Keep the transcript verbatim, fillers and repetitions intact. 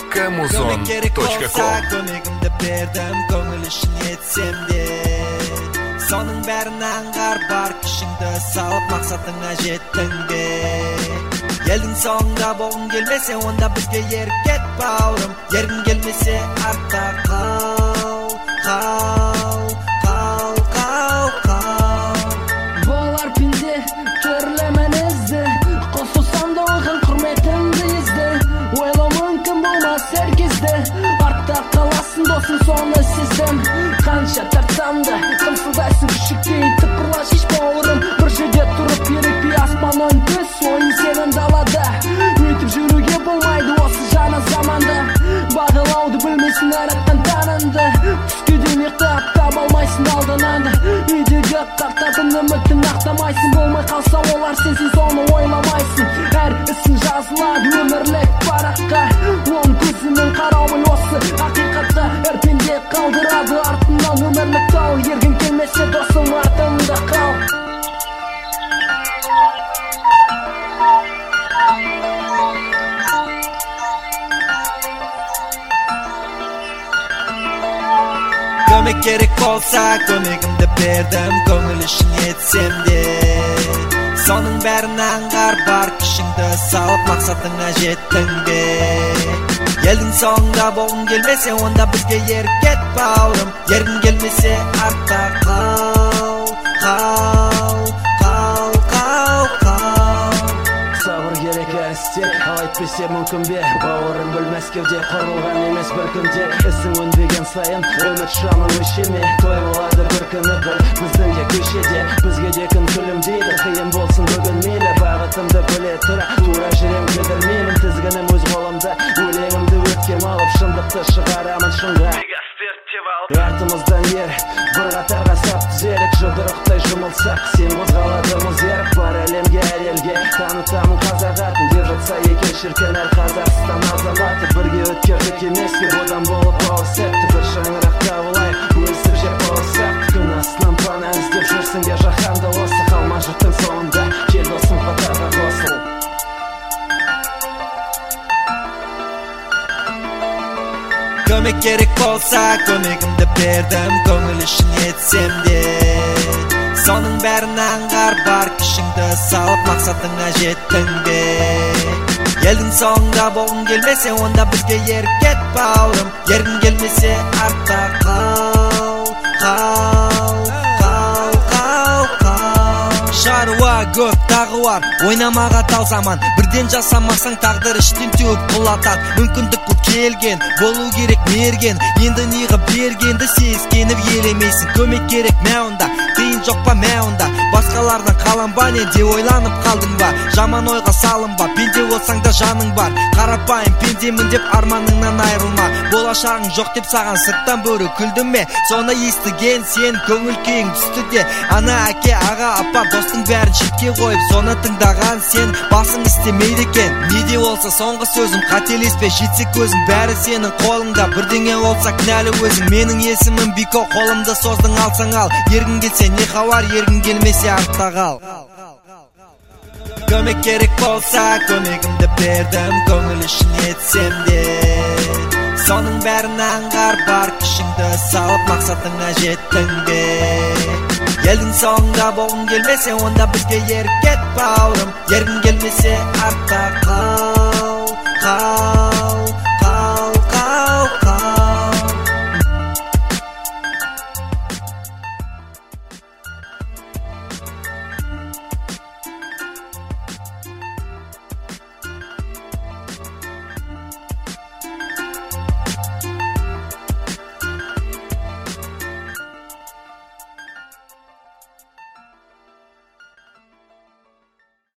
Камузон точка ком. Көмегімді бердім, көңіл үшін етсем де. Соның бәрін аңғар бар, күшіңді салып мақсатыңа жеттің бе. Елдің соңында болғың келмесе, онда бізге еріп кет бауырым. Ергің келмесе артта қал, қал, қал, қал, қал. Болар пенде түрлі мінезді, қосылсам да оған құрметімді езді. Ойлау мүмкін болмас әр кезде, артта қаласың досың соны сездім. Қанша тартсам да қымсылдайсың күшікке, тыпырла шеш бауырым. Бір жерде тұрып ерекпей аспанын төс, ойын сенің далада. Өйтіп жүруге болмайды осы жаңа заманда. Бағалауды білмейсің әраттан танынды, түске дейін ұйықтап таба алмайсың алдынан. Үйдегі қарттардың үмітін ақтамайсың, болмай қалса олар сенсіз соны ойламайсың. Әр ісің жазылады өмірлік параққа, оң көзімен қарауын осы ақиқатқа. Әр пенде қалдырады артынан өмірлік тау, ергің келмесе досың артында қал. Көмек керек болса, көмегімді бердім, көңіл үшін етсем де. Соның бәрін аңғар бар, күшіңді салып мақсатыңа жеттің бе. Елдің соңында болғың келмесе, онда бізге еріп кет бауырым. Ергің келмесе артта қал, қал, қал, қал, қал. Сабыр керек әсте, ал айтпесе мүмкін бе. Бауырым білмес кеуде құрылған емес бір күнде. Ісің өнбеген сайын үміт шамы өшеме. Той болады бір күні бір біздің де көшеде. Бізге де күн күлімдейді, қиын болсын бүгін мейлі. Бағытымды біле тұра, тура жүрем кідірмеймін. Тізгінім өз қолымда, өлеңімді өткем алып, шындықты шығарамын шыңға. Артымыздан ер, бір қатарға сап түзелік. Жұдырықтай жұмылсақ, сен қозғалады мұз еріп. Бар әлемге, әр елге танытамын қазақ атын. Деп жатса екен шіркін әр Қазақстан азаматы. Бірге өткердік емес пе, одан болып ауыр сәтті. Бір шаңырақта олайық, өсіп жеп болсақ. Күн астынан пана іздеп жүрсің де жаһанда осы. Қалма жұрттың соңында, кел досым қатарға қосыл. Көмек керек болса, көмегімді бердім, көңіл үшін етсем де. Соның бәрін аңғар бар, күшіңді салып мақсатыңа жеттің бе. Елдің соңында болғың келмесе, онда бізге еріп кет бауырым. Ергің келмесе артта қал, қал, қал, қал, қал. Шаруа көп тағуар, ойнамаға тал заман. Бірден жасамасаң тағдыр іштен теуіп құлатан. Мүмкіндік бұл келген, болу керек мерген. Енді неғып бергенді сезгеніп елемейсін. Көмек керек мәуында, қиын жоқ па мәуында. Басқалардан қаланба не де ойланып қалдың ба? Жаман ойға салынба, пенде болсаң да жаның бар. Қарапайым пендемін деп арманыңнан айрылма. Болашағың жоқ деп саған сырттан бөрі күлді ме? Соны естіген сен көңіл күйің түсті де. Ана, әке, аға, апа, достың бәрін шетке қойып, соны тыңдаған сен басың істемейді екен. Не де болса соңғы сөзім, қателеспе, жетсе көзің, бәрі сенің қолыңда. Бірдеңе болса кінәлі өзің. Менің есімім Бико, қолымды создың алсаң ал. Ергің келсе не хабар, ергің келмесе артта қал. Көмек керек болса, көмегімді бердім, көңіл үшін етсем де. Соның бәрін аңғар бар, күшіңді салып мақсатыңа жеттің бе. Елдің соңында болғың келмесе, онда бізге еріп кет бауырым. Ергің келмесе артта қал.